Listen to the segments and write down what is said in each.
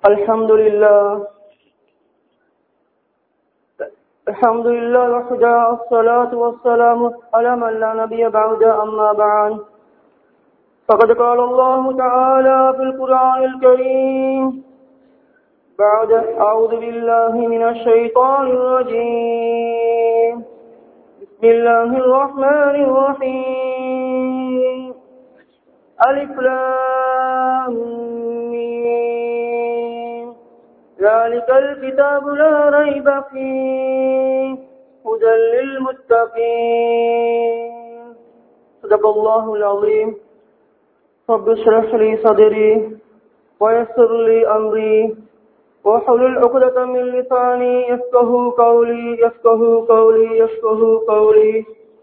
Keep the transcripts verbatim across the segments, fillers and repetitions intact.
الحمد لله الحمد لله وحده الصلاة والسلام على من لا نبي بعد أما بعد فقد قال الله تعالى في القرآن الكريم بعد أعوذ بالله من الشيطان الرجيم بسم الله الرحمن الرحيم ألف لام ميم ذلك الكتاب لا ريب فيه هدى للمتقين صدق الله العظيم رب اشرح لي صدري ويسر لي أمري واحلل عقدة من لساني يفقهوا قولي يفقهوا قولي يفقهوا قولي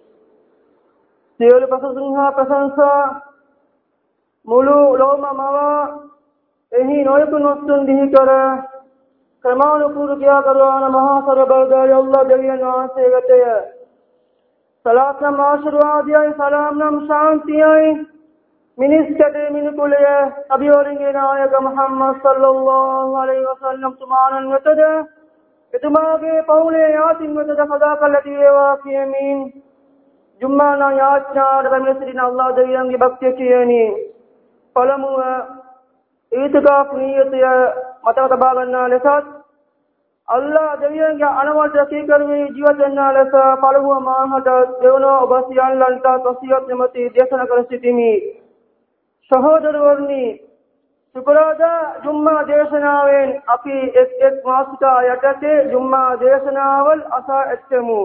සියලු ප්‍රසංසා ප්‍රශංසා මුළු ලෝමමව එහි නොයෙකුත් නොතුන් දිහි කර ක්‍රමානුකූල ක්‍රියා කරන මහා සර්වබලධාරී අල්ලාහ් දෙවියන් වහන්සේ වෙතය සලාත් නම් ආශිර්වාදයයි සලාම් නම් ශාන්තියයි මිනිස්කඩේ මිනිකුලය අභිවරින්ගේ නායක මුහම්මද් සල්ලල්ලාහු අලයිහි වසල්ලම් තුමාණන් වෙතද එතුමාගේ පවුලේ යාතින් වෙතද සදා කල් ඇති වේවා කියමින් ජුම්මානා යාච්ඡාට පැමිණ සිටින අල්ලාහ් දෙවියන්ගේ භක්තිය කියනි පළමුව ඊතිකාෆ් නියතය මතක තබා ගන්නා ලෙසත් අල්ලාහ් දෙවියන්ගේ අනවරත කීකරමේ ජීවත් වෙනා ලෙස පළමුව මාහට දෙවනෝ ඔබ සියල්ලන්ට තොසියත් නැමැති දේශනා කර සිටිමි සහෝදරවරුනි සුපරාදා ජුම්මා දේශනාවෙන් අපි එක් එක් මාසිකා යටතේ ජුම්මා දේශනාවල් අසා ඇත්තෙමු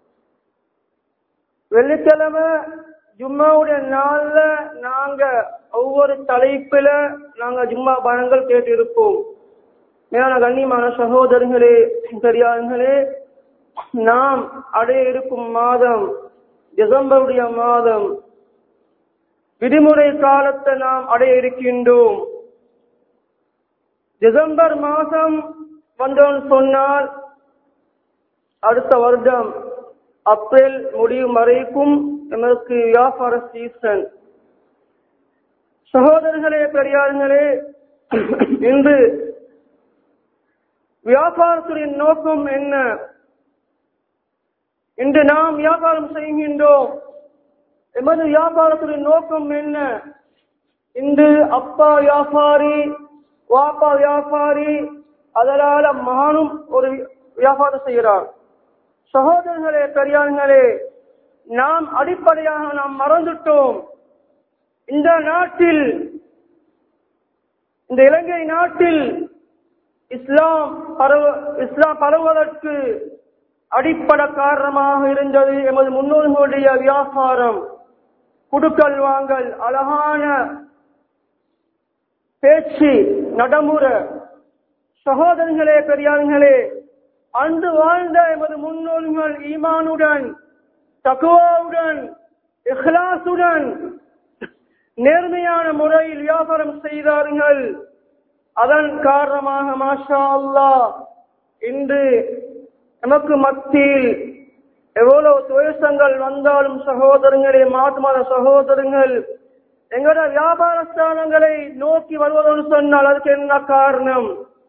வெள்ளிக்கிழமை ஜும்மாவுடைய நாள்ல நாங்க ஒவ்வொரு தலைப்பில நாங்க ஜும்மா பாடங்கள் கேட்டு இருப்போம் மேலான கண்ணியமான சகோதரர்களே பெரியார்களே நாம் அடைய இருக்கும் மாதம் டிசம்பருடைய மாதம் விடுமுறை காலத்தை நாம் அடைய இருக்கின்றோம் டிசம்பர் மாதம் வந்தோன்னு சொன்னால் அடுத்த வருடம் ஏப்ரல் முடியும் வரைக்கும் நமக்கு வியாபார சீசன் சகோதரர்களே பெரியார்களே இன்று வியாபாரத்தின் நோக்கம் என்ன இன்று நாம் வியாபாரம் செய்கின்றோம் எமது வியாபாரத்தின் நோக்கம் என்ன இன்று அப்பா வியாபாரி வாப்பா வியாபாரி அதனால மகனும் ஒரு வியாபாரம் செய்கிறார் சகோதரர்களே பெரியார்களே நாம் அடிப்படையாக நாம் மறந்துட்டோம் இந்த நாட்டில் இந்த இலங்கை நாட்டில் இஸ்லாம் பரவ இஸ்லாம் பரவுவதற்கு அடிப்படை காரணமாக இருந்தது எமது முன்னோர்களுடைய வியாபாரம் குடுக்கல் வாங்கல் அழகான பேச்சு நடைமுறை சகோதரர்களே பெரியார்களே அன்று வாழ்ந்த எமது முன்னோர்கள் ஈமானுடன் தக்வாவுடன் இஹ்லாசுடன் நேர்மையான முறையில் வியாபாரம் செய்தார்கள் அதன் காரணமாக மாஷா அல்லாஹ் இன்று நமக்கு மத்தியில் எவ்வளவு துவேஷங்கள் வந்தாலும் சகோதரங்களே மாத்மத சகோதரங்கள் எங்களோட வியாபார ஸ்தானங்களை நோக்கி வருவதோடு சொன்னால் அதுக்கு என்ன காரணம்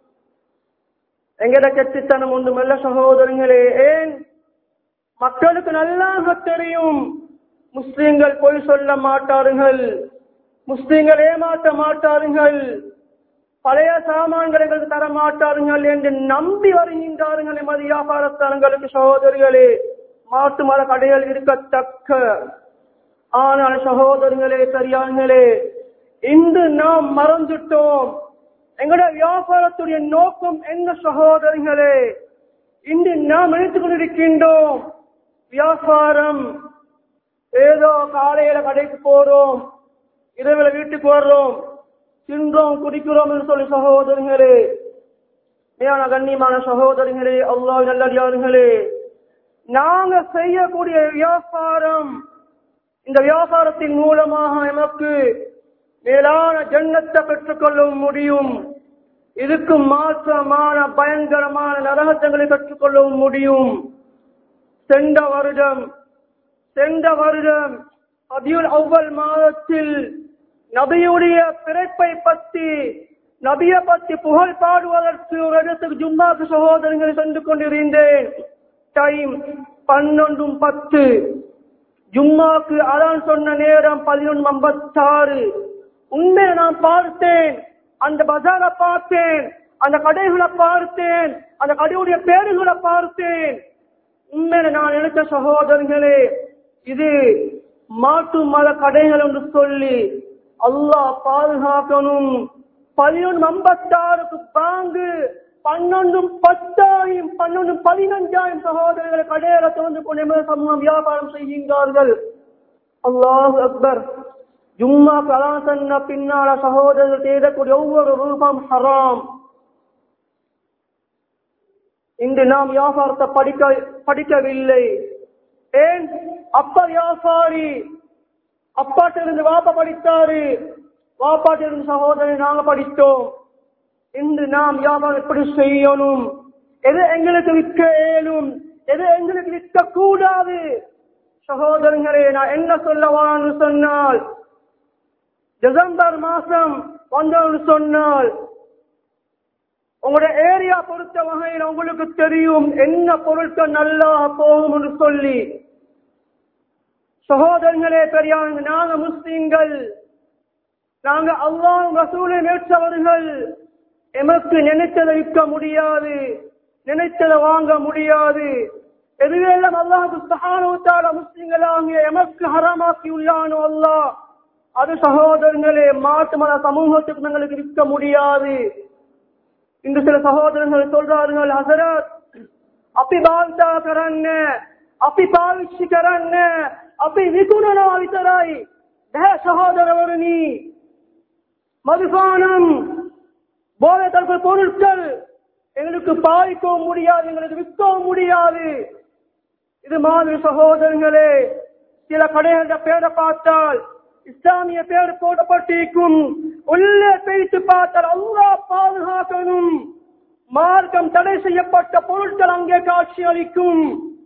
எங்கட கெட்டித்தனம் ஒன்று மெல்ல சகோதரங்களே ஏன் மக்களுக்கு நல்லாக தெரியும் முஸ்லிம்கள் பொய் சொல்ல மாட்டார்கள் முஸ்லிம்கள் ஏமாற்ற மாட்டார்கள் பழைய சாமான்களை தர மாட்டார்கள் என்று நம்பி வருகின்றார்கள் எமது வியாபாரஸ்தானங்களுக்கு சகோதரிகளே மாட்டு மர கடைகள் இருக்கத்தக்க ஆனால் சகோதரர்களே பெரியார்களே இன்று நாம் மறந்துட்டோம் எங்களுடைய வியாபாரத்துடைய நோக்கம் என்ன சகோதரர்களே இன்று நாம் நினைத்துக் கொண்டிருக்கின்றோம் வியாபாரம் ஏதோ காலையில கடைக்கு போறோம் இரவுல வீட்டுக்கு வர்றோம் தின்றோம் குடிக்கிறோம் என்று சொல்லி சகோதரர்களே மேலான கண்ணியமான சகோதரர்களே அல்லாஹ் நல்லடியார்களே நாங்க செய்யக்கூடிய வியாபாரம் இந்த வியாபாரத்தின் மூலமாக நமக்கு மேலான ஜன்னத்தை பெற்றுக்கொள்ள முடியும் இதுக்கு மாற்றமான பயங்கரமான நரகங்களை பெற்றுக்கொள்ளவும் முடியும் சென்ற வருடம் சென்ற வருடம் ரபியுல் அவ்வல் மாதத்தில் நபியுடைய பிறப்பை பற்றி நபியை பற்றி புகழ் பாடுவதற்கு ஒரு இடத்துக்கு ஜும்மாக்கு சகோதரர்களை சென்று கொண்டிருந்தேன். டைம் பன்னெண்டும் பத்து. ஜும்மாக்கு அதான் சொன்ன நேரம் பதினொன்று ஐம்பத்தாறு. உண்மையை நான் பார்த்தேன், அந்த பஜாரை பார்த்தேன், அந்த கடைகளை பார்த்தேன், அந்த கடையுடைய பேருகளை பார்த்தேன். உண்மையில நான் நினைச்ச சகோதரர்களே, இது மாட்டு மத கடைகள் என்று சொல்லி அல்லாஹ் பாதுகாக்கணும். பதினொன்று ஐம்பத்தாறுக்கு பாங்கு பன்னொன்றும் பத்தாயிரம் பன்னொன்று பதினஞ்சாயிரம் சகோதரர்களை கடையில திறந்து கொண்டு சமூகம் வியாபாரம் செய்கின்றார்கள். அல்லாஹு அக்பர். ஜும்மா கலாம் சொன்ன பின்னால சகோதரர்கள் தேடக்கூடிய ஒவ்வொரு ரூபம் ஹராம். இன்று நாம் வியாபாரத்தை படிக்க படிக்கவில்லை. ஏன்? அப்பா வியாபாரி, அப்பாட்டிலிருந்து வாப்பா படித்தாரு, வாப்பாட்டிலிருந்து சகோதரர் நாங்க படித்தோம். இன்று நாம் வியாபாரம் எப்படி செய்யணும், எது எங்களுக்கு விற்க இயலும், எது எங்களுக்கு விற்க கூடாது. சகோதரர்களே, நான் என்ன சொல்லவான்னு சொன்னால், டிசம்பர் மாசம் வந்தோன்னு சொன்னால் உங்களுடைய ஏரியா பொறுத்த வகையில் உங்களுக்கு தெரியும் என்ன பொருட்கள் நல்லா போகும் என்று சொல்லி. சகோதரர்களே, பெரியார்கள், நாங்க முஸ்லிம்கள், நாங்க அல்லாஹ் ரசூலை ஏற்றவர்கள். எமக்கு நினைத்ததை விற்க முடியாது, நினைத்ததை வாங்க முடியாது. எதுவெல்லாம் அல்லாஹ் சுப்ஹானஹு வ தஆலா முஸ்லிம்களாகிய எமக்கு ஹராமாக்கி உள்ளானோ அல்லாஹ், அது சகோதரர்களே மாட்டு மத சமூகத்துக்கு எங்களுக்கு விற்க முடியாது. இன்று சில சகோதரர்கள் சொல்றார்கள், ஹஸரத் அப்பி பால்தா கரන්න அப்பி பாவிச்சு கரන්න அப்பி விகுணனா வித்தராய். சகோதரவருணி, மதுபானம் போதை தடுப்பு பொருட்கள் எங்களுக்கு பாவிக்கவும் முடியாது, எங்களுக்கு விற்கவும் முடியாது. இது மாதிரி சகோதரர்களே, சில கடைகள பேரை பார்த்தால் இஸ்லாமிய பேர் போடப்பட்டிருக்கும். உள்ளே பேய்த்து பார்த்தால் அல்லாஹ் பாதுகாக்கணும், மார்க்கம் தடை செய்யப்பட்ட பொருட்கள் அங்கே காட்சி அளிக்கும்.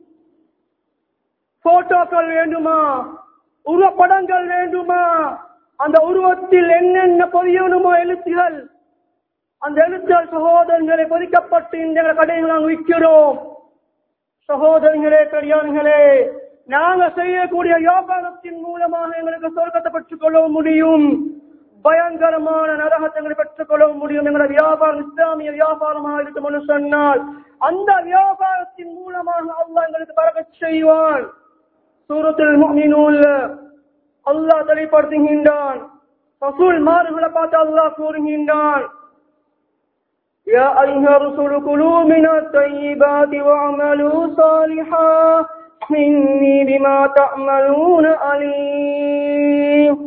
போட்டோக்கள் வேண்டுமா, உருவப்படங்கள் வேண்டுமா, அந்த உருவத்தில் என்னென்ன பொதியணுமோ எழுத்துகள், அந்த எழுத்துகள் சகோதரர்களை பொதிக்கப்பட்டு இந்த கடைகள் நாங்கள் விற்கிறோம். சகோதரர்களே, பெரியார்களே, நாங்க செய்யக்கூடிய வியாபாரத்தின் மூலமாக எங்களுக்கு சொர்க்கத்தை பெற்றுக் கொள்ள முடியும், பயங்கரமான நரகத்தை பெற்றுக் கொள்ள முடியும். எங்களுடைய வியாபாரம் இஸ்லாமிய வியாபாரமாக இருக்கும் சொன்னால் அந்த வியாபாரத்தின் மூலமாக அல்லாஹ் எங்களுக்கு பரக்கத் செய்வான். சூரத்துல் முஃமினூன்ல அல்லாஹ் தெளிவுபடுத்துகின்றான். ரசூல் மார்களை பார்த்து அல்லாஹ் கூறுகின்றான், யா அய்யுஹா ரசூலு குலூ மினத் தய்யிபாத்தி வஅமலூ ஸாலிஹா இன்னி பிமா தஅமலூன அலீம்.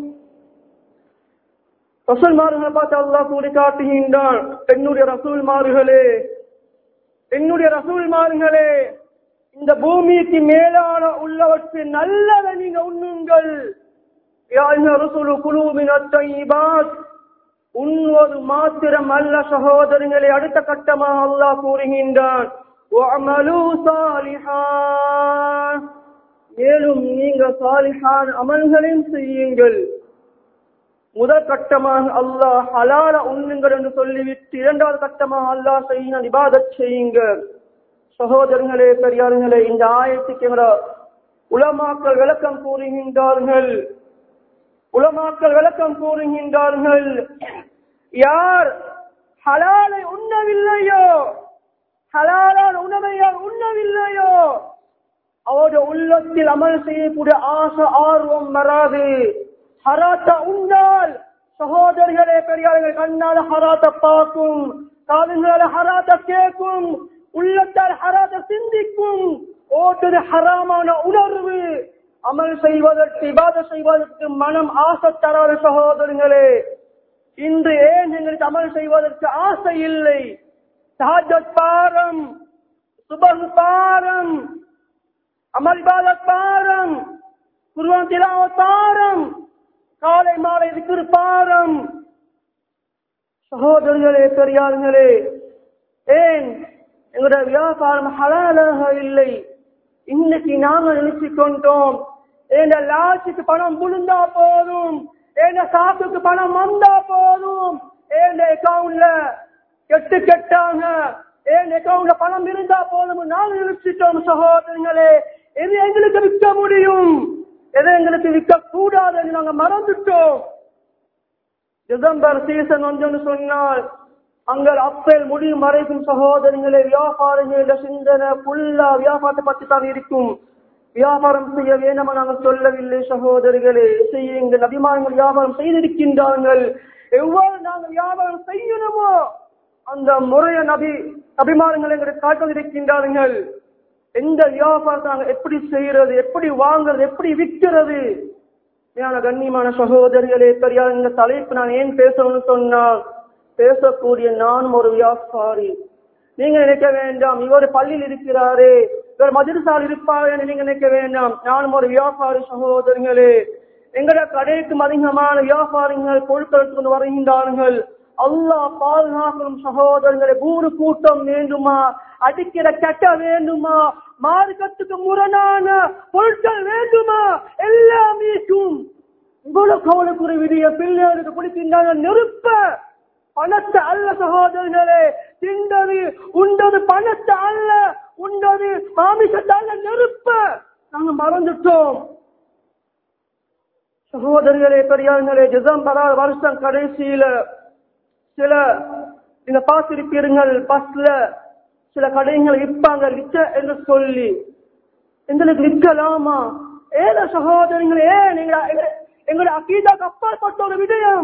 ரசூல் மார்களை பார்த்து அல்லாஹ் கூறி காட்டுகின்றான், என்னுடைய ரசூல் மார்களே, என்னுடைய ரசூல் மார்களே, இந்த பூமிக்கு மேலான உள்ளவற்றை நல்லதை நீங்க உண்ணுங்கள். யா அய்யுஹா ரசூலு குலூ மினத் தய்யிபாத், உண்வது மாத்திரம் அல்ல சகோதரர்களே, அடுத்த கட்டமாக அல்லாஹ் கூறுகின்றான், வஅமலூ ஸாலிஹா, மேலும் நீங்க சாலிஹான அமல்களையும் செய்யுங்கள். முதல் கட்டமாக அல்லாஹ் ஹலால உண்ணுங்கள் என்று சொல்லிவிட்டு இரண்டாவது கட்டமாக அல்லாஹ் செய்ய இபாதத் செய்யுங்கள். சகோதரர்களே, பெரியார்களே, இந்த ஆயத்துக்கு உலமாக்கள் விளக்கம் கூறுகின்றார்கள். உலமாக்கள் விளக்கம் கூறுகின்றார்கள், யார் ஹலாலை உண்ணவில்லையோ, ஹலாலான உணவை யார் உண்ணவில்லையோ, அவருடைய உள்ளத்தில் அமல் செய்யக்கூடிய ஆசை ஆர்வம் வராது. ஹராத்த உண்டால் சகோதரர்களே, பெரியார்கள், கண்ணால ஹராத்த பார்க்கும், காதுகளால ஹராத்த கேட்கும், உள்ளத்தால் ஹராத்த சிந்திக்கும். ஓட்டது ஹராமான உணர்வு, அமல் செய்வதற்கு இபாதத் செய்வதற்கு மனம் ஆசை தராத சகோதரர்களே. இன்று ஏன் எங்களுக்கு அமல் செய்வதற்கு ஆசை இல்லை? தஹஜ்ஜுத் பாரம், சுபஹ் பாரம், அமல் இபாதத் பாரம், குர்ஆன் திலாவத் பாரம், காலை மாலை திக்ர் பாரம். சகோதரர்களே, பெரியார்களே, ஏன் எங்களுடைய வியாபாரம் ஹலாலாக இல்லை? இன்னைக்கு நாங்கள் நினைச்சு கொண்டோம், என் லாட்சிக்கு பணம் விழுந்தா போதும், என் சாக்குக்கு பணம் வந்தா போதும், ஏன் அக்கவுண்ட்ல கெட்டு கெட்டாங்க, ஏன் அக்கவுண்ட்ல பணம் இருந்தா போதும் நாங்க நினைச்சிட்டோம் சகோதரர்களே. எது எங்களுக்கு விற்க முடியும், எதை எங்களுக்கு விற்க கூடாது என்று நாங்க மறந்துட்டோம். டிசம்பர் சீசன் வந்து சொன்னால் அங்க அப்பேல் முடியும் வரைக்கும் சகோதரர்களே வியாபாரிகள சிந்தனை ஃபுல்லா வியாபாரத்தை பற்றி தான் இருக்கும். வியாபாரம் செய்ய வேண்டாம் நாங்கள் சொல்லவில்லை சகோதரிகளே, செய்யுங்கள். அபிமானங்கள் வியாபாரம் செய்திருக்கின்றார்கள். எவ்வாறு நாங்கள் வியாபாரம் செய்யணுமோ அந்த முறைய நபி அபிமானங்கள் எங்களுக்கு காட்டிருக்கின்றார்கள். எந்த வியாபாரத்தை நாங்கள் எப்படி செய்யறது, எப்படி வாங்குறது, எப்படி விற்கிறது. கண்ணியமான சகோதரிகளே பெரியார், இந்த தலைப்பு நான் ஏன் பேசணும்னு சொன்னால், பேசக்கூடிய நானும் ஒரு வியாபாரி. நீங்க நினைக்க வேண்டாம் இவர் பள்ளியில் இருக்கிறாரே, இவர் மஜ்லிஸால் இருப்பார் என்று நீங்க நினைக்க வேண்டாம். நானும் ஒரு வியாபாரி சகோதரர்களே. எங்கட கடைக்கும் அதிகமான வியாபாரிகள் பொருட்கள் கொண்டு வருகின்றார்கள். அல்லாஹ் பாதுகாக்கும் சகோதரர்களே. ஊரு கூட்டம் வேண்டுமா, அடிக்கிற கட்ட வேண்டுமா, மார்க்கத்துக்கு முரணான பொருட்கள் வேண்டுமா, எல்லாமே இவ்வளவு கவலைக்குறை விதிய பிள்ளைகளுக்கு பிடிக்கின்றாங்க. நெருப்ப பணத்தை அல்ல சகோதரர்களே, திண்டது உண்டது பணத்தை அல்ல, உண்டது மாமிசத்தை அல்ல, நெருப்ப நாங்க மறந்துட்டோம் சகோதரர்களே பெரியார்களே. டிசம்பர் வருஷம் கடைசியில சில நீங்க பார்த்திருப்பீர்கள், பஸ்ல சில கடைகள் விற்பாங்க. விற்க என்று சொல்லி எங்களுக்கு விற்கலாமா? ஏத சகோதரங்களே, ஏன் நீங்க எங்களுடைய அக்கீதாக்கு அப்பாற்பட்ட ஒரு விடயம்.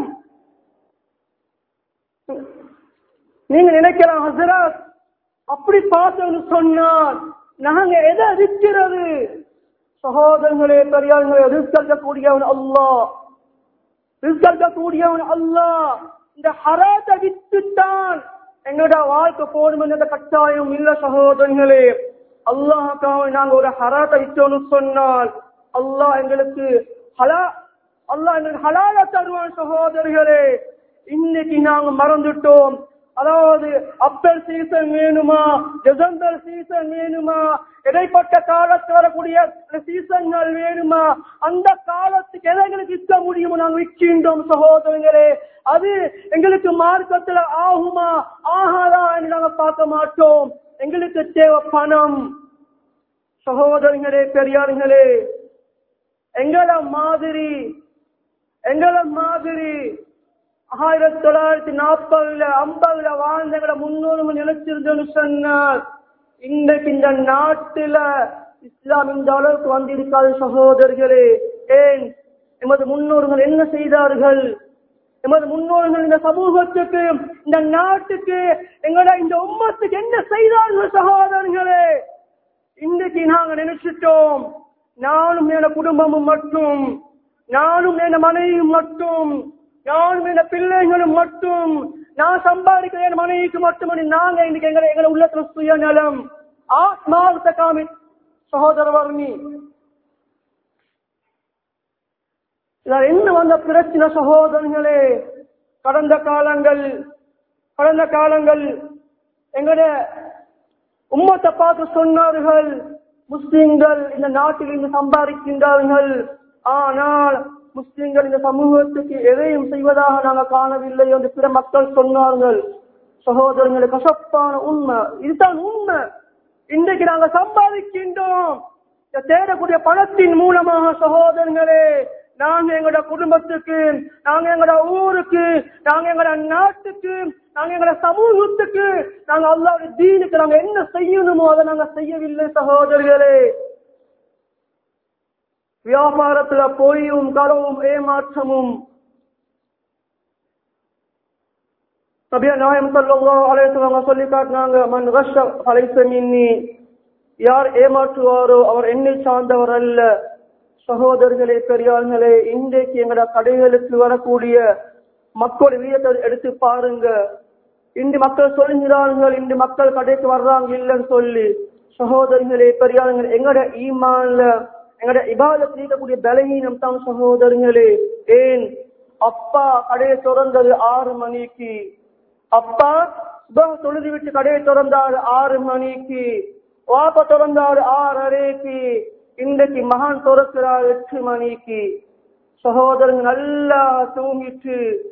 நீங்க நினைக்கலாம் ஹசரத் அப்படி பார்த்தோம்னு சொன்னால் நாங்க எதை விற்கிறது? சகோதரங்களே பெரியார்களே, ரிஸ்க் கூடியவன் அல்லாஹ், ரிஸ்க் கூடியவன் அல்லாஹ். இந்த ஹராத்தை வித்துத்தான் எங்களோட வாழ்க்கை போடும் என்ற கட்டாயம் இல்ல சகோதரர்களே. அல்லாஹ்க்காக நாங்க ஒரு ஹராத்தை வித்தோம்னு சொன்னால் அல்லாஹ் எங்களுக்கு ஹலா அல்லாஹ் எங்களுக்கு ஹலால தருவான் சகோதரர்களே. இன்னைக்கு நாங்க மறந்துட்டோம். அதாவது அப்பல் சீசன் வேணுமா, டிசம்பர் சீசன் வேணுமா, இடைப்பட்ட காலத்தில் வரக்கூடிய சீசன்கள் வேணுமா, அந்த காலத்துக்கு எதை எங்களுக்கு விற்க முடியுமோ நாங்கள் விற்கின்றோம் சகோதரர்களே. அது எங்களுக்கு மார்க்கத்தில் ஆகுமா ஆகாதா என்று நாங்கள் பார்க்க மாட்டோம். எங்களுக்கு தேவை பணம் சகோதரர்களே பெரியார்களே. எங்களை மாதிரி எங்களை மாதிரி ஆயிரத்தி தொள்ளாயிரத்தி நாற்பதுல ஐம்பதுல வாழ்ந்தங்களை முன்னூறு நினைச்சிருந்தோன்னு சொன்னால் இன்றைக்கு இந்த நாட்டுல இஸ்லாம் இந்த அளவுக்கு வந்திருக்காது சகோதரர்களே. ஏன்? எமது முன்னோர்கள் என்ன செய்தார்கள்? எமது முன்னோர்கள் இந்த சமூகத்துக்கு, இந்த நாட்டுக்கு, எங்களோட இந்த உம்மத்துக்கு என்ன செய்தார்கள் சகோதரர்களே? இன்றைக்கு நாங்க நினைச்சிட்டோம் நானும் என குடும்பமும் மட்டும், நானும் என மனைவியும் மட்டும், நானும் என பிள்ளைகளும் மட்டும், நான் சம்பாதிக்கிற என் மனைவிக்கு மட்டும் நாங்க இன்னைக்கு எங்களை எங்களை உள்ளத்துல சுயநலம் ஆத்மார்த்த காமி சகோதர வர்ணி என்ன வந்த பிரச்சனை சகோதரர்களே. கடந்த காலங்கள் கடந்த காலங்கள் எங்களுடைய உம்மத்தை பார்த்து சொன்னார்கள், முஸ்லிம்கள் இந்த நாட்டில் இருந்து சம்பாதிக்கின்றார்கள், ஆனால் முஸ்லிம்கள் இந்த சமூகத்துக்கு எதையும் செய்வதாக நாங்கள் காணவில்லை என்று பிற மக்கள் சொன்னார்கள். சகோதரர்களே, கசப்பான உண்மை இதுதான் உண்மை. இன்றைக்கு நாங்கள் சம்பாதிக்கின்றோம் தேடக்கூடிய பணத்தின் மூலமாக சகோதரர்களே. நாங்க எங்களோட குடும்பத்துக்கு, நாங்க எங்களோட ஊருக்கு, நாங்க எங்களோட நாட்டுக்கு, நாங்க எங்களோட சமூகத்துக்கு, நாங்க அல்லாஹ்வுடைய தீனுக்கு நாங்க என்ன செய்யணுமோ அதை நாங்க செய்யவில்லை சகோதரர்களே. வியாபாரத்துல பொய்யும் களவும் ஏமாற்றமும். நபிகள் நாயகம் ஸல்லல்லாஹு அலைஹி வஸல்லம் சொல்லி காட்டினாங்க, மன் கஷ்ஷ ஃபலைஸ மின்னி, யார் ஏமாற்றுவாரோ அவர் என்னை சார்ந்தவர் அல்ல. சகோதரர்களே பெரியார்களே, இன்றைக்கு எங்களோட கடைகளுக்கு வரக்கூடிய மக்கள் வீதத்தை எடுத்து பாருங்க. இன்று மக்கள் சொல்லுகிறார்கள், இன்று மக்கள் கடைக்கு வர்றாங்க இல்லைன்னு சொல்லி. சகோதரர்களே பெரியார்கள், எங்களோட ஈமான்ல எங்களோட இபாதத்தில் இருக்கக்கூடிய பலகீனம் தான் சகோதரர்களே. ஏன்? அப்பா கடையை திறந்தது ஆறு மணிக்கு, அப்பா தொழுது விட்டு கடையை திறந்தாரு ஆறு மணிக்கு, வாப்பா திறந்தாரு ஆறரைக்கு, இன்றைக்கு மகான் திறக்கிறார் எட்டு மணிக்கு. சகோதரர்கள் நல்லா தூங்கிட்டு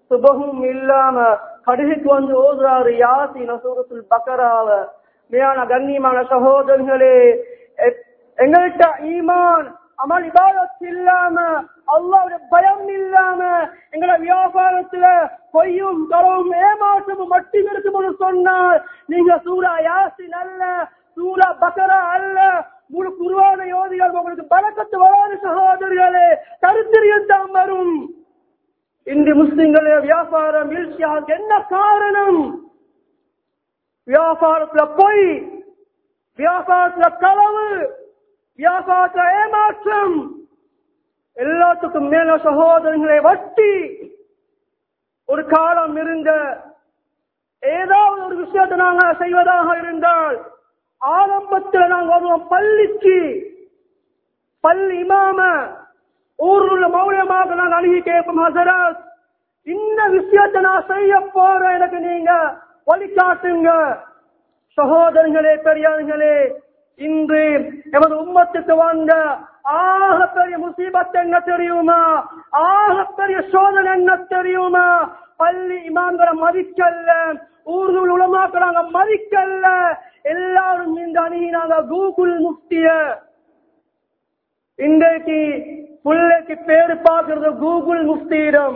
சுபகும் இல்லாம கடைசிக்கு வந்து ஓதுறாரு யாசின் சூரத்துல் பக்கராவ. மேலான கண்ணியமான சகோதரர்களே, எங்கள்கிட்ட ஈமான் அமல் இபாதத் இல்லாம அல்லாஹ்வுடைய பயம் இல்லாம எங்களோட வியாபாரத்துல பொய்யும் களவும் ஏமாற்றமும் மட்டும் இருக்கும்னு சொன்னால் நீங்க சூரா யாசின் அல்ல, சூரா பக்கரா அல்ல, முழு குர்ஆனை ஓதியால் உங்களுக்கு பரக்கத்து வராது சகோதரர்களே, தரித்திரியம் தான் வரும். இன்று முஸ்லிம்களே வியாபாரம் வீழ்ச்சியாக என்ன காரணம்? வியாபாரத்துல பொய், வியாபாரத்துல களவு, வியாபாரத்துல ஏமாற்றம், எல்லாத்துக்கும் மேல சகோதரர்களை வட்டி. ஒரு காலம் இருந்த ஏதாவது ஒரு விஷயத்தை நாங்க செய்வதாக இருந்தால் ஆரம்பத்தில் நாங்கள் வருவோம் பள்ளிக்கு, பள்ளி இமாம ஊரில் உள்ள மௌலியமாக நாங்கள் அணுகி கேட்போம், ஹஸரத் இந்த விஷயத்தை நான் செய்ய போறேன், எனக்கு நீங்க வழிகாட்டுங்க. சகோதரர்களே பெரியார்களே, இன்று எமது உம்மத்துக்கு வந்த ஆக பெரிய முசீபத் என்ன தெரியுமா? ஆக பெரிய சோதனை என்ன தெரியுமா? பள்ளி இமாம்களை மதிக்கல்ல, ஊர்கள் உலமாக்கிறாங்க மதிக்கல்ல, எல்லாரும் இந்த அணுகினாங்க கூகுள் முஃப்திய. இன்றைக்கு பிள்ளைக்கு பேரு பார்க்கிறது கூகுள் முஃப்தியிடம்,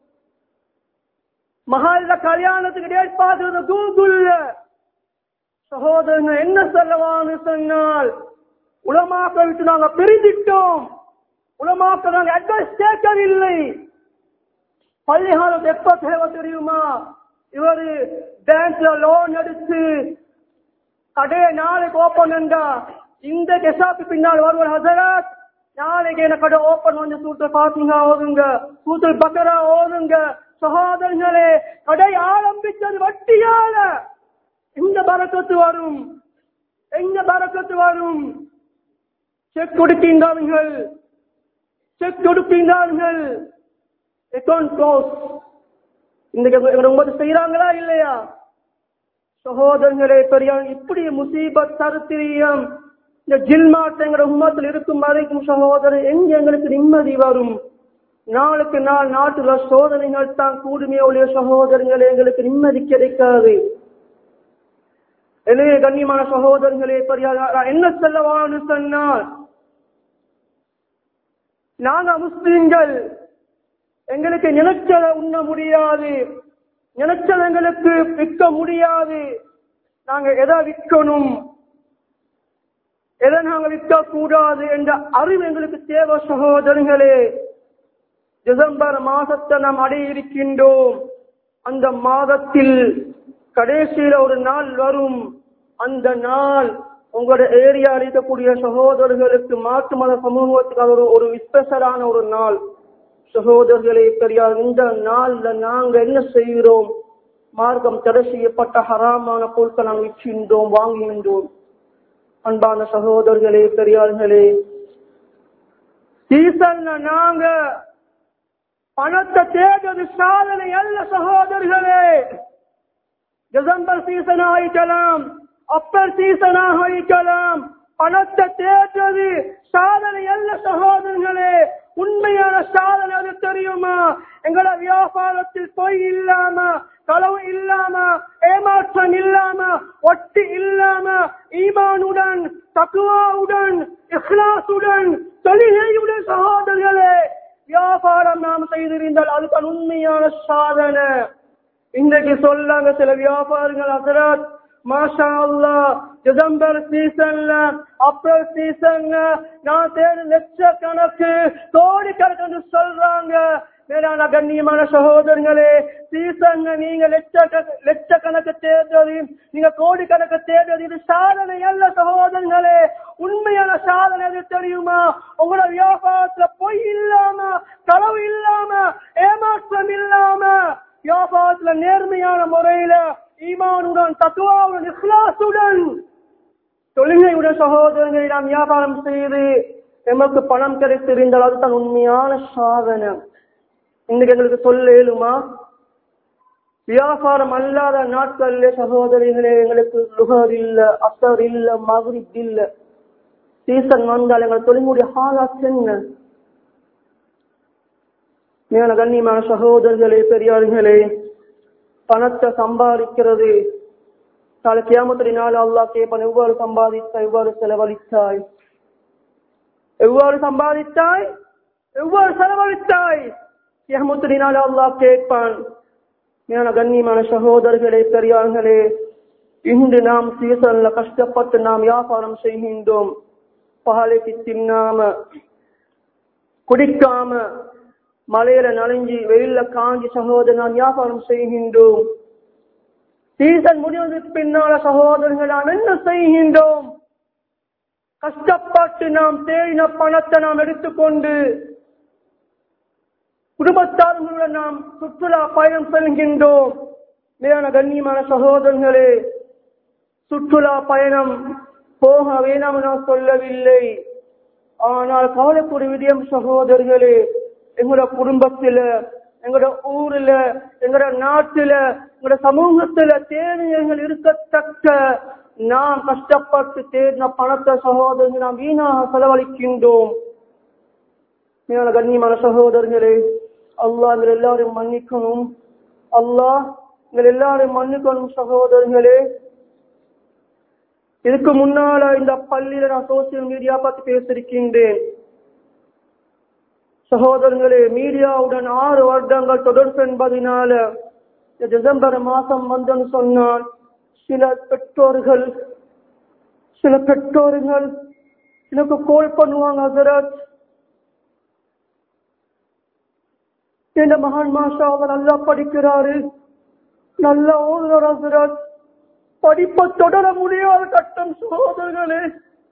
மஹால்ல கல்யாணத்துக்கு டேட் பார்க்கிறது கூகுள். சகோதரர்கள் என்ன சொல்லவான்னு சொன்னால், உலமாக்கள் விட்டு நாங்க பிரிந்துட்டோம், உலமாக்கள் நாங்க அட்வைஸ் கேட்கவில்லை. பள்ளிகாலம் எப்ப தேவை தெரியுமா? இவரு பேங்க்ல லோன் எடுத்து கடையை நாளைக்கு ஓபன் என்றா இந்த கெசாப்பு பின்னால் வருவார், ஹஸரத் நாளைக்கு என்ன கடை ஓபன் வந்து சூத்தல் பாத்தீங்க ஓதுங்க, சூத்தல் பக்கரா ஓதுங்க. சகோதரர்களே, கடை ஆரம்பித்தது வட்டியால. எங்க பரக்கத்து வரும்? எங்க பரக்கத்து வரும்? செக் கொடுக்கின்றார்கள், செக் கொடுக்கின்றார்கள், அக்கௌண்ட் க்ளோஸ். இந்த உங்களை செய்யறாங்களா இல்லையா? சகோதரர்களே பெரிய இப்படி முசீபத் தருத்திரியம் இந்த ஜில்மாட்டங்கிற உம்மத்தில் இருக்கும் வரைக்கும் சகோதரர் எங்க எங்களுக்கு நிம்மதி வரும்? நாளுக்கு நாள் நாட்டுல சோதனைகள் தான் கூடுமே ஒழிய சகோதரர்களே எங்களுக்கு நிம்மதி கிடைக்காது. எனவே கண்ணியமான சகோதரர்களே பெரியார் என்ன செல்லவான்னு சொன்னால், நாங்க முஸ்லிம்கள் எங்களுக்கு நினைச்சத உண்ண முடியாது, நினைச்சத எங்களுக்கு விற்க முடியாது. நாங்க எதை விற்கணும், எதை நாங்க விற்க கூடாது என்ற அறிவு எங்களுக்கு தேவை சகோதரர்களே. டிசம்பர் மாதத்தை நாம் அடைய இருக்கின்றோம். அந்த மாதத்தில் கடைசியில ஒரு நாள் வரும். அந்த நாள் உங்களோட ஏரியா இருக்கக்கூடிய சகோதரர்களுக்கு மாற்று மத சமூகத்துக்கு அது ஒரு ஸ்பெஷலான ஒரு நாள். சகோதரர்களே பெரியார், இந்த நாள்ல நாங்க என்ன செய்கிறோம்? மார்க்கம் தடை செய்யப்பட்ட ஹராமான பொருட்கள் நாங்கள் விற்கின்றோம், வாங்குகின்றோம். அன்பான சகோதரர்களே பெரியார்களே, சீசன்ல நாங்க பணத்தை தேடுவது சாதனை அல்ல சகோதரர்களே. டிசம்பர் சீசன் ஆகிக்கலாம், அப்பர் சீசனாக இருக்கலாம், பணத்தை தேடுவது சாதனை அல்ல சகோதரர்களே. உண்மையான சாதனை அது தெரியுமா? எங்களோட வியாபாரத்தில் பொய் இல்லாம, களவு இல்லாம, ஏமாற்றம் இல்லாம, ஒட்டி இல்லாம, ஈமானுடன், தக்வாவுடன், இஹ்லாசுடன், தொழுகையுடன் சகோதரர்களே வியாபாரம் நாம் செய்திருந்தால் அதுதான் உண்மையான சாதனை. இன்றைக்கு சொல்லாங்க சில வியாபாரங்கள், ஹஸரத் மாஷா அல்லாஹ் டிசம்பர் சீசன்ல அப்ரல் சீசன்ல நான் தேடு லட்சக்கணக்கு கோடி கணக்கு சொல்றாங்க. மேலான கண்ணியமான சகோதரர்களே, சீசன் நீங்க லட்ச லட்சக்கணக்கு தேடுறது, நீங்க கோடி கணக்கு தேடுறது இது சாதனை அல்ல சகோதரர்களே. உண்மையான சாதனை அது தெரியுமா? உங்களோட வியாபாரத்துல பொய் இல்லாம, களவு இல்லாம, ஏமாற்றம் இல்லாம, வியாபாரத்துல நேர்மையான முறையில ஈமானுடன், தக்வாவுடன், இஹ்லாசுடன், தொழுகையுடன் சகோதரர்களை நாம் வியாபாரம் செய்து எமக்கு பணம் கிடைத்திருந்தால் அதுதான் உண்மையான சாதனை. இன்னைக்கு எங்களுக்கு சொல்ல இயலுமா? வியாபாரம் அல்லாத நாட்களிலே சகோதரிகளே எங்களுக்கு லுஹர் இல்ல, அசர் இல்ல, மக்ரிப் இல்ல. சீசன் வந்தால் எங்கள் தொழிலுடைய ஹாலாத் என்ன? மேல கண்ணியமான சகோதரர்களே, பெரியார்களே, பணத்தை சம்பாதிக்கிறது நாளை கியாமத்தினால் அல்லாஹ் கேட்பான், எவ்வாறு சம்பாதித்தாய், எவ்வாறு செலவழித்தாய், எவ்வாறு சம்பாதித்தாய், எவ்வாறு செலவழித்தாய். கியாமத்தினால் அல்லாஹ் கேட்பான். மேல கண்ணியமான சகோதரர்களே, பெரியார்களே, இன்று நாம் சீசன்ல கஷ்டப்பட்டு நாம் வியாபாரம் செய்கின்றோம். பாலைக்கு தின்னாம குடிக்காம மலையில நனைஞ்சி வெயில்ல காஞ்சி சகோதரர் நாம் வியாபாரம் செய்கின்றோம். சீசன் முடிவதற்கு பின்னால சகோதரர்கள் நாம் என்ன செய்கின்றோம்? கஷ்டப்பட்டு நாம் தேடின பணத்தை நாம் எடுத்துக்கொண்டு குடும்பத்தார்களுடன் நாம் சுற்றுலா பயணம் செல்கின்றோம். மேலான கண்ணியமான சகோதரர்களே, சுற்றுலா பயணம் போக வேணாம் நான் சொல்லவில்லை. ஆனால் கவலைக்கூடிய விடயம் சகோதரர்களே, எங்களோட குடும்பத்துல, எங்களோட ஊர்ல, எங்களோட நாட்டுல, எங்களோட சமூகத்துல தேவைகள் இருக்கத்தக்க நாம் கஷ்டப்பட்டு தேடின பணத்தை சகோதரர்கள் நாம் வீணாக செலவழிக்கின்றோம். மேலான கண்ணியமான சகோதரர்களே, அல்லாஹ் எங்கள் எல்லாரும் மன்னிக்கணும். அல்லாஹ் எங்கள் எல்லாரும் மன்னிக்கணும் சகோதரர்களே. இதுக்கு முன்னால இந்த பள்ளியில நான் சோசியல் மீடியா பத்தி பேசியிருக்கின்றேன். சகோதரர்களே, மீடியாவுடன் ஆறு வருடங்கள் தொடர்பு என்பதனால டிசம்பர் மாசம் வந்து சொன்னால் சில பெற்றோர்கள் சில பெற்றோர்கள் எனக்கு கோல் பண்ணுவாங்க, ஹசரத் இந்த மகான் மாஷா அவர் நல்லா படிக்கிறாரு, நல்லா ஓதுறார் ஹசரத், படிப்பை தொடர முடியாத கட்டம் சகோதரர்களே.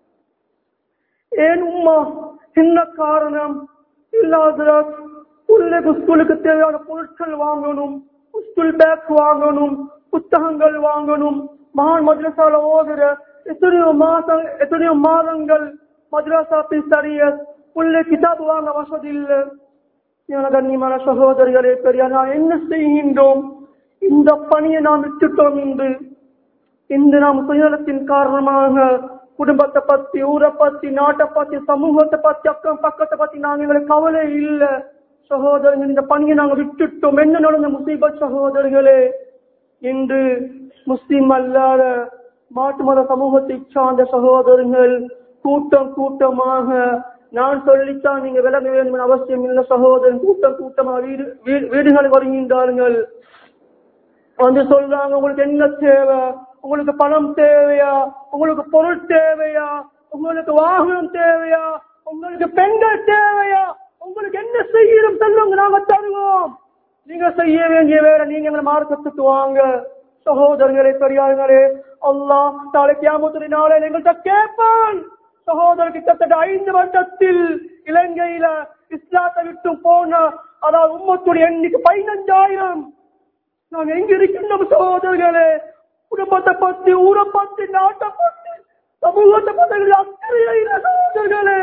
ஏன் உம்மா, என்ன காரணம்? இல்லாத பிள்ளைக்கு ஸ்கூலுக்கு தேவையான பொருட்கள் வாங்கணும், ஸ்கூல் பேக் வாங்கணும், புத்தகங்கள் வாங்கணும். மகான் மദ്രസാல ஓதுற எத்தனையோ மாசம் எத்தனையோ மாதங்கள் மദ്രസா சரிய பிள்ளை கிதாபு வாங்க வசதி இல்லை. கண்ணியமான சகோதரர்களே, பெரியார், நாம் என்ன செய்கின்றோம்? இந்த பணியை நாம் விட்டுட்டோம். இன்று இன்று நாம் சுயநலத்தின் காரணமாக குடும்பத்தை பத்தி, ஊரை பத்தி, நாட்டை பத்தி, சமூகத்தை பத்தி, அக்கம் பக்கத்தை பத்தி நாங்க எங்களுக்கு கவலை இல்லை சகோதரர்கள். இந்த பணியை நாங்க விட்டுட்டோம். என்ன நடந்த முசீபத் சகோதரர்களே? இன்று முஸ்லிம் அல்லாத மாட்டு மத சமூகத்தை சார்ந்த சகோதரர்கள் கூட்டம் கூட்டமாக, நான் சொல்லித்தான் நீங்க விலக வேண்டும் அவசியம் இல்லை சகோதரன், கூட்டம் கூட்டமாக வீடு வீடுகள் வருகின்றார்கள். வந்து சொல்றாங்க, உங்களுக்கு என்ன தேவை? உங்களுக்கு பணம் தேவையா? உங்களுக்கு பொருள் தேவையா? உங்களுக்கு வாகனம் தேவையா? உங்களுக்கு பெண்கள் தேவையா? உங்களுக்கு என்ன செய்யணும் சொல்லுங்க, நாங்க தருவோம். நீங்க செய்ய வேண்டிய வேற, நீங்க எங்களை மார்க்கத்துக்கு வாங்க. சகோதரர்களே, பெரியார்களே, அல்லாஹ் நாளை கியாமத்துடைய நாளை எங்கள்கிட்ட கேட்பான். சகோதரர், கிட்டத்தட்ட ஐந்து வருடத்தில் இலங்கையில இஸ்லாத்தை விட்டு போன அதாவது உம்மத்துடைய எண்ணிக்கை பதினஞ்சாயிரம். நாங்க எங்க இருக்கின்றோம் சகோதரர்களே? குடும்பத்தை பத்தி, ஊரை பத்தி, நாட்டை பத்தி, சமூகத்தை பத்தி அக்கறையில சகோதரர்களே.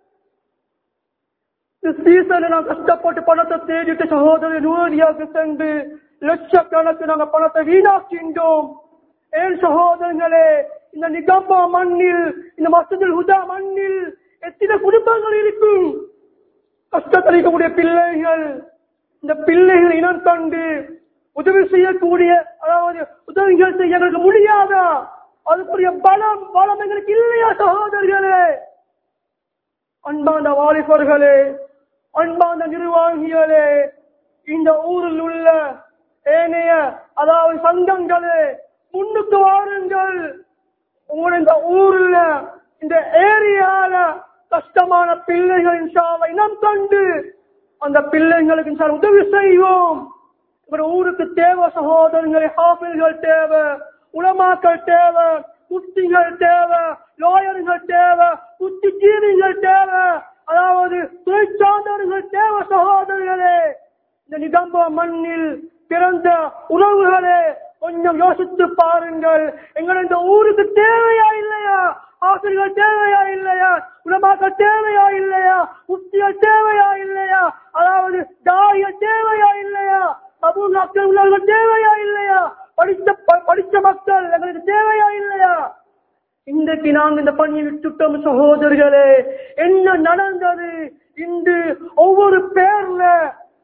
சீசனை நான் கஷ்டப்பட்டு பணத்தை தேடிட்டு சகோதரர் நூறியாக சென்று லட்சக்கணக்கு நாங்க பணத்தை வீணாக்கின்றோம். ஏன் சகோதரர்களே? இந்த நிகம்பா மண்ணில், இந்த மஸ்ஜிதுல் ஹுதா மண்ணில் எத்தனை குடும்பங்கள் இருக்கும்? கஷ்டத்தில் இருக்கக்கூடிய பிள்ளைகள், இந்த பிள்ளைகள் இனம் கண்டு உதவி செய்யக்கூடிய, அதாவது உதவிகள் செய்ய எங்களுக்கு முடியாதா? அதுக்குரிய பலம் பலம் எங்களுக்கு இல்லையா சகோதரர்களே? அன்பாந்த வாலிபர்களே, அன்பாந்த நிர்வாகிகளே, இந்த ஊரில் உள்ள ஏனைய அதாவது சங்கங்களே, முன்னுக்கு வாருங்கள். உங்களுடைய இந்த ஊர்ல, இந்த ஏரியால கஷ்டமான பிள்ளைகள் இன்ஷா அல்லாஹ் இனம் கண்டு அந்த பிள்ளைங்களுக்கு இன்ஷா அல்லாஹ் உதவி செய்வோம். ஒரு ஊருக்கு தேவை சகோதரர்களே, ஹாஃபில்கள் தேவை, உலமாக்கள் தேவை, முஃப்திகள் தேவை, லாயர்கள் தேவை, புத்திஜீவிகள் தேவை, அதாவது துறை சார்ந்தவர்கள் தேவை சகோதரர்களே. இந்த நிகம்ப மண்ணில் பிறந்த உறவுகளே, கொஞ்சம் யோசித்து பாருங்கள். எங்களை இந்த ஊருக்கு தேவையா இல்லையா? ஆசிரியர்கள் தேவையா இல்லையா? உலமாக்கள் தேவையா இல்லையா? முஃப்திகள் தேவையா இல்லையா? அதாவது தாயிகள் தேவையா இல்லையா? சமூக உள்ளவர்கள் தேவையா இல்லையா? படித்த படித்த மக்கள் எங்களுக்கு தேவையா இல்லையா? இன்றைக்கு நாங்கள் இந்த பணியை விட்டுட்டோம் சகோதரர்களே. என்ன நடந்தது? இன்று ஒவ்வொரு பேர்ல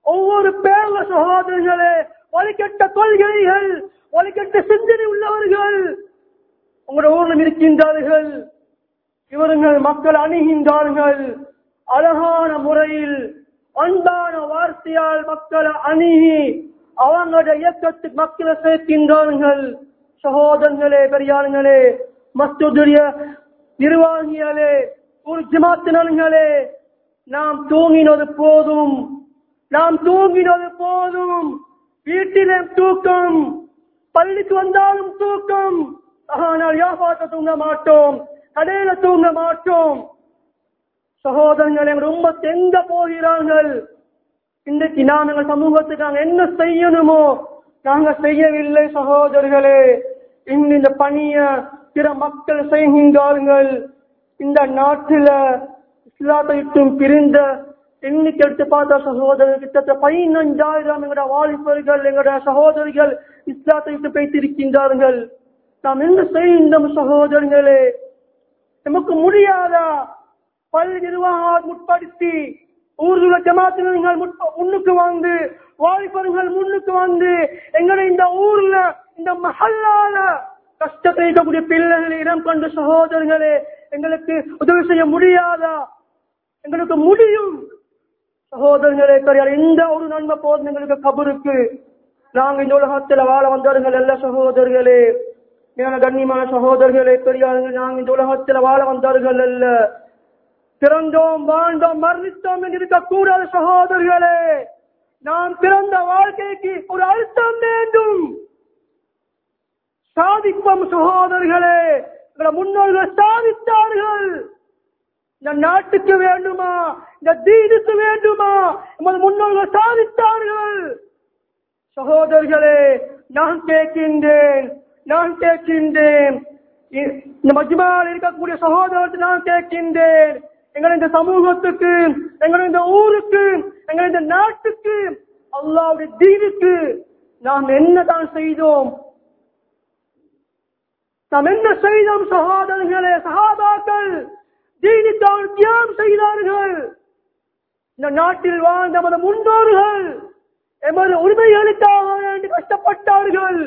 ஒவ்வொரு பேர சகோதரர்களே, வழிகட்ட கொள்கைகள், வழிகட்ட சிந்தனை உள்ளவர்கள் உங்களுடைய ஊரில் இருக்கின்றார்கள். இவர்கள் மக்கள் அணுகின்றார்கள். அழகான முறையில் அன்பான வார்த்தையால் மக்களை அணுகி அவங்களுடைய இயக்கத்துக்கு மக்களை சேர்க்கின்றார்கள். சகோதரர்களே, பெரியார்களே, மஸ்ஜிதுடைய நிர்வாகிகளே, ஒரு ஜமாத்தினர்களே, நாம் தூங்கினது போதும், நாம் தூங்கினது போதும். வீட்டிலே தூக்கம், பள்ளிக்கு வந்தாலும் தூக்கம். ஆனால் வியாபாரத்தை தூங்க மாட்டோம், கடையில தூங்க மாட்டோம். சகோதரர்கள், எங்கள் உம்மத் எங்க போகிறார்கள்? இன்றைக்கு நாம் எங்கள் சமூகத்துக்கு நாங்கள் என்ன செய்யணுமோ நாங்க செய்யவில்லை. சகோதரர்களே, இந்த பணியை பிற மக்கள் செய்கின்றார்கள். இந்த நாட்டில இஸ்லாத்தை விட்டும் பிரிந்த எண்ணிக்கை எடுத்து பார்த்தா சகோதரர் கிட்டத்தட்ட பதினஞ்சாயிரம் எங்களுடைய வாலிபர்கள், எங்களுடைய சகோதரிகள் இஸ்லாத்தை விட்டு பேசியிருக்கின்றார்கள். நாம் என்ன செய்கின்றோம் சகோதரர்களே? நமக்கு முடியாதா? பள்ளி நிர்வாகம் முற்படுத்தி, ஊர்ல ஜமாத்தினர்கள் முன்னுக்கு வந்து, வாலிபர்கள் முன்னுக்கு வந்து, எங்களை இந்த ஊர்ல இந்த மஹல்லால கஷ்டத்தை இருக்கக்கூடிய பிள்ளைகளை இடம் கொண்ட சகோதரர்களே, எங்களுக்கு உதவி செய்ய முடியாதா? எங்களுக்கு முடியும் சகோதரர்களே. பெரியார், இந்த ஒரு நன்மை போதும் எங்களுக்கு கபருக்கு. நாங்கள் இந்த உலகத்துல வாழ வந்தவர்கள் அல்ல சகோதரர்களே, கண்ணியமான சகோதரர்களே, பெரியார்கள், நாங்கள் இந்த உலகத்துல வாழ வந்தவர்கள் அல்ல. பிறந்தோம், வாழ்ந்தோம், மரணித்தோம் என்று இருக்கக்கூடாது சகோதரர்களே. நாம் பிறந்த வாழ்க்கைக்கு ஒரு அர்த்தம் வேண்டும். சாதிப்போம் சகோதரர்களே. முன்னோர்கள் சாதித்தார்கள். இந்த நாட்டுக்கு வேண்டுமா, இந்த தீனுக்கு வேண்டுமா, நமது முன்னோர்கள் சாதித்தார்கள். சகோதரர்களே, நான் கேட்கின்றேன், நான் கேட்கின்றேன் இந்த மஜ்மாவில் இருக்கக்கூடிய சகோதரர்கள், நான் கேட்கின்றேன், எங்கள் இந்த சமூகத்துக்கு, எங்கள் இந்த ஊருக்கு, எங்கள் இந்த நாட்டுக்கு, அல்லாஹ்வுடைய தீனுக்கு நாம் என்னதான் செய்தோம்? நாம் என்ன செய்தோம் சகோதரர்களே? சஹாபாக்கள் தீனுக்காக தியாகம் செய்தார்கள். இந்த நாட்டில் வாழ்ந்த நமது முன்னோர்கள் எமது உரிமைகளுக்காக வேண்டி கஷ்டப்பட்டார்கள்.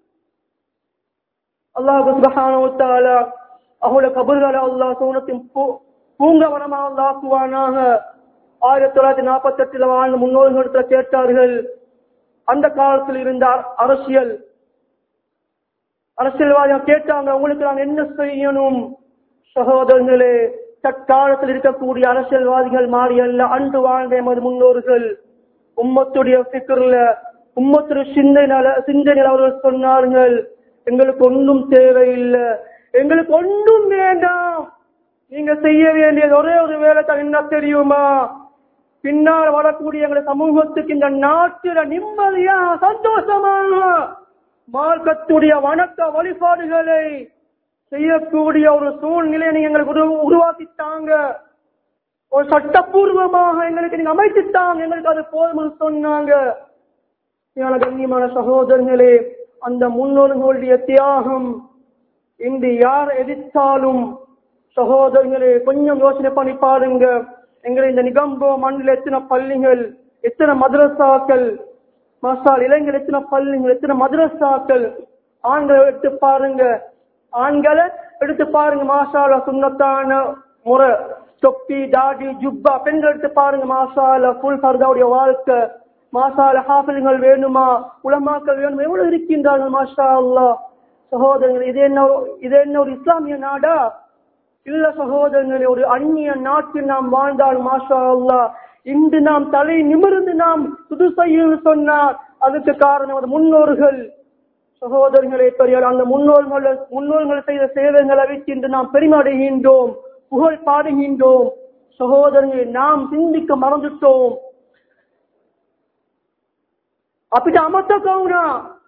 அல்லாஹ் சுப்ஹானஹு வ தஆலா அவருடைய கபர்களை அல்லாஹ் சூனத்தின் பூங்கவனமாக அல்லாஹ் ஆக்குவானாக. ஆயிரத்தி தொள்ளாயிரத்தி நாற்பத்தி எட்டுல வாழ்ந்த முன்னோர்களிடத்தில் கேட்டார்கள், அந்த காலத்தில் இருந்த அரசியல் அரசியல்வாதிகள் கேட்டாங்க, உங்களுக்கு நாங்கள் என்ன செய்யணும்? சகோதரர்களே, தற்காலத்தில் இருக்கக்கூடிய அரசியல்வாதிகள் மாறி அல்ல, அன்று வாழ்ந்த எமது முன்னோர்கள் உம்மத்துடைய ஃபிக்ர்ல, உம்மத்துடைய சிந்தனை சிந்தனையில் அவர்கள் சொன்னார்கள், எங்களுக்கு ஒன்றும் தேவையில்லை, எங்களுக்கு ஒன்றும் வேண்டாம், நீங்க செய்ய வேண்டியது ஒரே ஒரு வேலை தான், என்ன தெரியுமா? பின்னால் வரக்கூடிய எங்களுடைய சமூகத்துக்கு இந்த நாட்டில நிம்மதியா சந்தோஷமாக மார்க்கத்துடைய வணக்க வழிபாடுகளை செய்யக்கூடிய ஒரு சூழ்நிலையை நீங்க எங்களுக்கு உருவாக்கித்தாங்க, ஒரு சட்டப்பூர்வமாக எங்களுக்கு நீங்க அமைத்துட்டாங்க, எங்களுக்கு அது போதும்னு சொன்னாங்க. கண்ணியமான சகோதரர்களே, அந்த முன்னோர்களுடைய தியாகம் இன்று யார் எதிர்த்தாலும் சகோதரர்களே கொஞ்சம் யோசனை பண்ணி பாருங்க. எங்களை இந்த நிகம்போ மண்ணில் எத்தனை பள்ளிகள், எத்தனை மதரசாக்கள், மசால் இளைஞர் எத்தனை பள்ளிகள், எத்தனை மதரசாக்கள். ஆண்களை எடுத்து பாருங்க, ஆண்களை எடுத்து பாருங்க, மாஷால சுன்னத்தான முறை, தொப்பி, தாடி, ஜுப்பா. பெண்கள் எடுத்து பாருங்க, மாஷால ஃபுல் ஃபர்தாவுடைய வாழ்க்கை, மாஷால ஹாஃபில்கள் வேணுமா, உலமாக்கள் வேணுமா, எவ்வளவு இருக்கின்றார்கள் மாஷா அல்லாஹ். சகோதரர்கள், இது என்ன இது என்ன ஒரு இஸ்லாமிய நாடா? இல்ல சகோதரர்களே, ஒரு அந்நிய நாட்டில் நாம் வாழ்ந்தால் மாஷா அல்லாஹ், இன்று நாம் தலை நிமிர்ந்து நாம் புது செய்யும் சொன்னார், அதுக்கு காரணம் முன்னோர்கள். சகோதரர்களே, பெரியார், அந்த முன்னோர்கள் முன்னோர்கள் செய்த சேவைகளை வைத்து இன்று நாம் பெருமை அடைகின்றோம், புகழ் பாடுகின்றோம். சகோதரர்களை நாம் சிந்திக்க மறந்துட்டோம். අපිට අමතක වුණා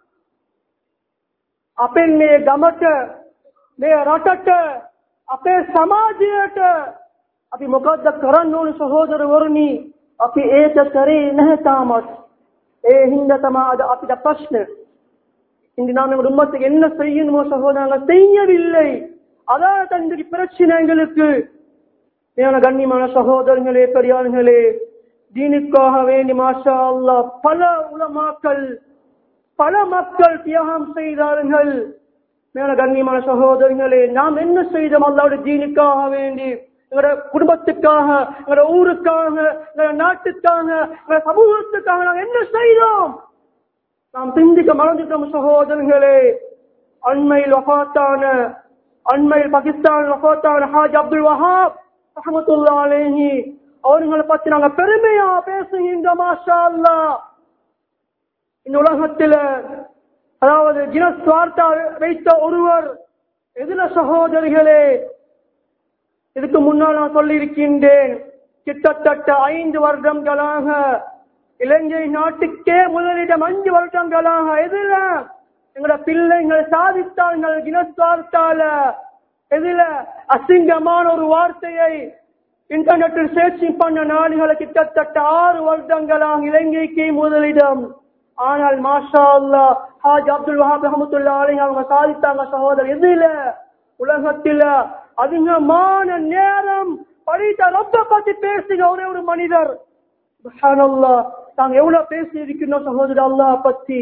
අපේ මේ ගමට, මේ රටට, අපේ සමාජයට අපි මොකද්ද කරන්න ඕනේ සහෝදරවරුනි? අපි ඒක කරේ නැහැ තාමත්. ඒ හින්දා තමයි අද අපිට ප්‍රශ්න. இன்று நாம் எங்கள் உம்மத்துக்கு என்ன செய்யணுமோ சகோதரர்கள் செய்யவில்லை. அதான் இன்றைக்கு பிரச்சனை எங்களுக்கு. கண்ணியமான சகோதரர்களே, பெரியார்களே, தீனுக்காக வேண்டி மாஷா அல்லாஹ் பல உலமாக்கள் பல மக்கள் தியாகம் செய்தார்கள். மேல கண்ணியமான சகோதரர்களே, நாம் என்ன செய்தோம் அல்லாஹ்வுடைய தீனுக்காக வேண்டி? எங்களோட குடும்பத்துக்காக, எங்களோட ஊருக்காக, எங்களோட நாட்டுக்காக, எங்களோட சமூகத்துக்காக நாம் என்ன செய்தோம்? நாம் சிந்திக்க மறந்துட்டோம் சகோதரர்களே. அண்மையில் வஃபாத்தான அண்மையில் பாகிஸ்தான் வஃபாத்தான ஹாஜி அப்துல் வஹாப் ரஹ்மத்துல்லாஹி அலைஹி அவர்களை பத்தி நாங்க பெருமையா பேசுகின்றோம். மாஷா அல்லாஹ். இந்த உலகத்தில அதாவது ஜினஸ்வார்த்தா வைத்த ஒருவர் எதுல சகோதரிகளே? இதுக்கு முன்னால் நான் சொல்லி இருக்கின்றேன், கிட்டத்தட்ட ஐந்து வருடங்களாக இலங்கை நாட்டுக்கே முதலிடம் அஞ்சு வருடங்களாக எதுல எங்களோட பிள்ளைகள் சாதித்தார்கள் ஜினஸ்வார்த்தால. எதுல அசிங்கமான ஒரு வார்த்தையை இன்டர்நெட்டில் சேர்ச்சிங் பண்ண நாடுகளை கிட்டத்தட்ட ஆறு வருடங்களாக இலங்கைக்கு முதலிடம். ஆனால் மாஷா அல்லாஹ் ஹாஜி அப்துல் வஹாப் ரஹ்மத்துல்லாஹி அலைஹி அவங்க சாதித்தாங்க சகோதரர். எதுல உலகத்தில அதிகமான நேரம் படித்த ரப்ப பத்தி பேசுகிற ஒரே ஒரு மனிதர். சுப்ஹானல்லாஹ். நாங்க எவ்வளவு பேசி இருக்கின்றோம் சகோதரர் அல்லாஹ் பத்தி.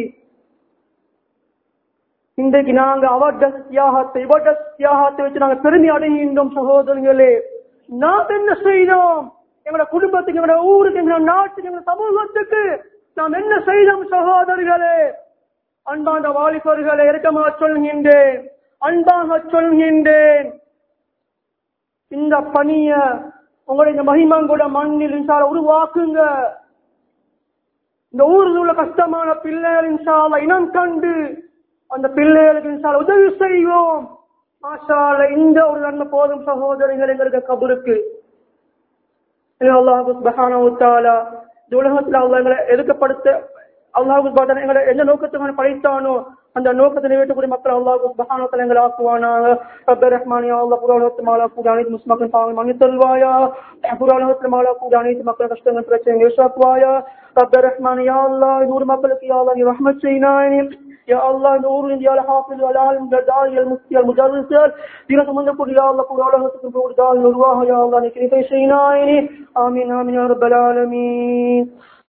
இன்றைக்கு நாங்க அவருடைய தியாகத்தை இவருடைய தியாகத்தை வச்சு நாங்க பெருமை அடைகின்றோம் சகோதரர்களே. நாம் என்ன செய்தோம்? எங்களோட குடும்பத்துக்கு, எங்களோட ஊருக்கு, எங்களோட நாட்டுக்கு, எங்களோட சமூகத்துக்கு நாம் என்ன செய்தோம் சகோதரர்களே? அன்பான வாலிபர்களே, இறக்கமாக சொல்கின்றேன், அன்பாக சொல்கின்றேன், இந்த பணிய உங்களுடைய மகிமங்கூட மண்ணில் இன்ஷால்லா உருவாக்குங்க. இந்த ஊரில் உள்ள கஷ்டமான பிள்ளைகள் இன்ஷால்லா இனம் கண்டு அந்த பிள்ளைகளுக்கு இன்ஷால்லா உதவி செய்வோம். மாஷா அல்லாஹ். இந்த ஒரு நன்மை போதும் சகோதரர்கள் எங்களுக்கு கபருக்கு. அல்லாஹ் சுப்ஹானஹு வ தஆலா இந்த உலகத்தில் அல்லாஹ் எங்களை எதுக்கப்படுத்த அல்லாஹ் சுப்ஹானஹு எங்களை எந்த நோக்கத்துக்கு படைத்தானோ அந்த நோக்கத்தை நிறைவேற்றக்கூடிய மக்கள் அல்லாஹ் சுப்ஹானஹு வ தஆலா எங்களை ஆக்குவானாக. ரப்பர் ரஹ்மான் யா அல்லாஹ் புராணத்து மாலா கூட அனைத்து முஸ்லிம்கள் பாவம் மன்னித்தல்வாயா. புராணத்து மாலா கூட அனைத்து மக்கள் கஷ்டங்கள் பிரச்சனைகள் ஈசாக்குவாயா. ரப்பர் ரஹ்மான் யா அல்லாஹ் நூறு மக்களுக்கு யா அல்லாஹ் நீ ரஹ்மத் செய்யினாய். يا الله نور يا الحافظ والعالم الداعي المفتي المدرس دين سمند قل يا الله قل الله تكون داعي الله يا الله نكري في شيء آمين آمين يا رب العالمين.